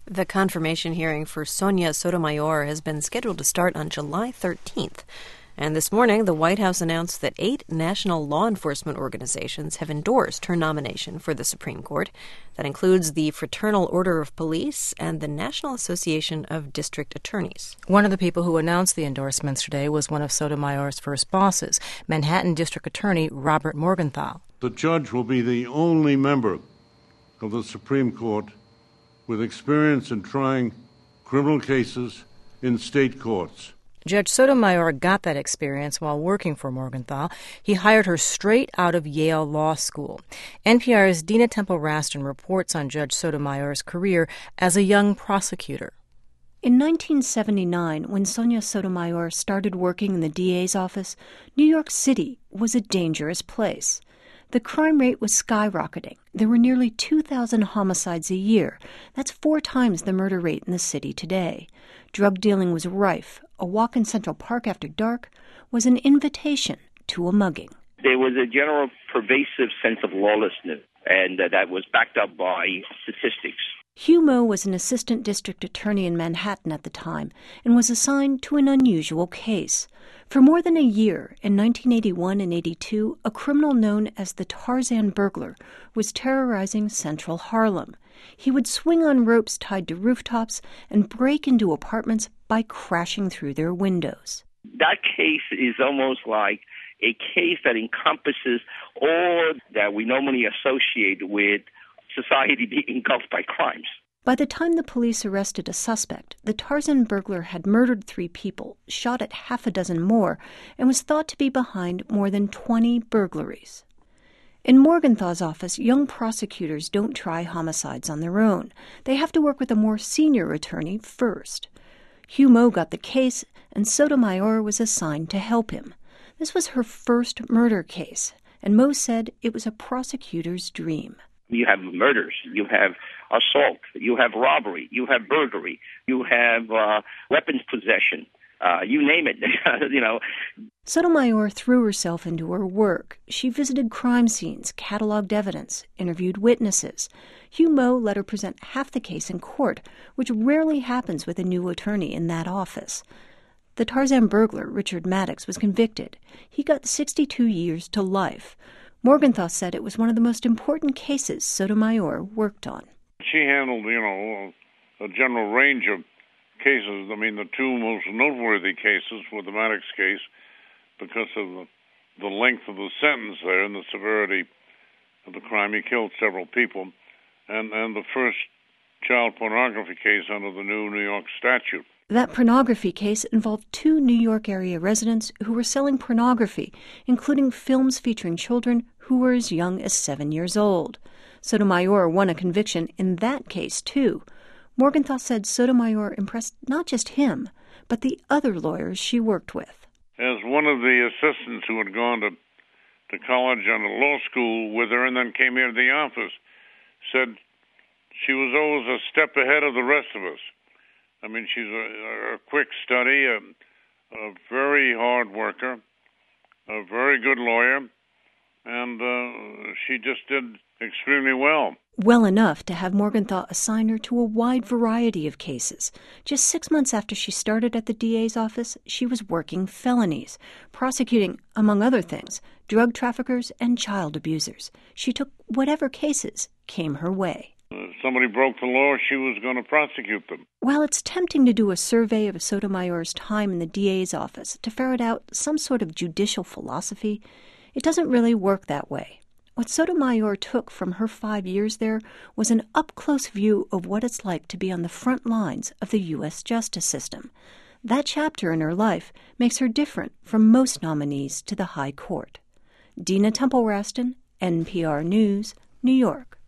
The confirmation hearing for Sonia Sotomayor has been scheduled to start on July 13th. And this morning, the White House announced that 8 national law enforcement organizations have endorsed her nomination for the Supreme Court. That includes the Fraternal Order of Police and the National Association of District Attorneys. One of the people who announced the endorsements today was one of Sotomayor's first bosses, Manhattan District Attorney Robert Morgenthau. The judge will be the only member of the Supreme Court with experience in trying criminal cases in state courts. Judge Sotomayor got that experience while working for Morgenthau. He hired her straight out of Yale Law School. NPR's Dina Temple-Raston reports on Judge Sotomayor's career as a young prosecutor. In 1979, when Sonia Sotomayor started working in the DA's office, New York City was a dangerous place. The crime rate was skyrocketing. There were nearly 2,000 homicides a year. That's 4 times the murder rate in the city today. Drug dealing was rife. A walk in Central Park after dark was an invitation to a mugging. There was a general pervasive sense of lawlessness, and that was backed up by statistics. Hugh Moe was an assistant district attorney in Manhattan at the time and was assigned to an unusual case. For more than a year, in 1981 and 82, a criminal known as the Tarzan burglar was terrorizing central Harlem. He would swing on ropes tied to rooftops and break into apartments by crashing through their windows. That case is almost like a case that encompasses all that we normally associate with society being engulfed by crimes. By the time the police arrested a suspect, the Tarzan burglar had murdered 3 people, shot at half a dozen more, and was thought to be behind more than 20 burglaries. In Morgenthau's office, young prosecutors don't try homicides on their own. They have to work with a more senior attorney first. Hugh Moe got the case, and Sotomayor was assigned to help him. This was her first murder case, and Moe said it was a prosecutor's dream. You have murders, you have assault, you have robbery, you have burglary, you have weapons possession, you name it, Sotomayor threw herself into her work. She visited crime scenes, cataloged evidence, interviewed witnesses. Hugh Moe let her present half the case in court, which rarely happens with a new attorney in that office. The Tarzan burglar, Richard Maddox, was convicted. He got 62 years to life. Morgenthau said it was one of the most important cases Sotomayor worked on. She handled, a general range of cases. I mean, the 2 most noteworthy cases were the Maddox case because of the length of the sentence there and the severity of the crime. He killed several people. And the first child pornography case under the new New York statute. That pornography case involved 2 New York area residents who were selling pornography, including films featuring children who were as young as 7 years old. Sotomayor won a conviction in that case, too. Morgenthau said Sotomayor impressed not just him, but the other lawyers she worked with. As one of the assistants who had gone to college and to law school with her and then came here to the office, said she was always a step ahead of the rest of us. I mean, she's a quick study, a very hard worker, a very good lawyer, and she just did extremely well. Well enough to have Morgenthau assign her to a wide variety of cases. Just 6 months after she started at the DA's office, she was working felonies, prosecuting, among other things, drug traffickers and child abusers. She took whatever cases came her way. If somebody broke the law, she was going to prosecute them. While it's tempting to do a survey of Sotomayor's time in the DA's office to ferret out some sort of judicial philosophy, it doesn't really work that way. What Sotomayor took from her 5 years there was an up-close view of what it's like to be on the front lines of the U.S. justice system. That chapter in her life makes her different from most nominees to the High Court. Dina Temple-Raston, NPR News, New York.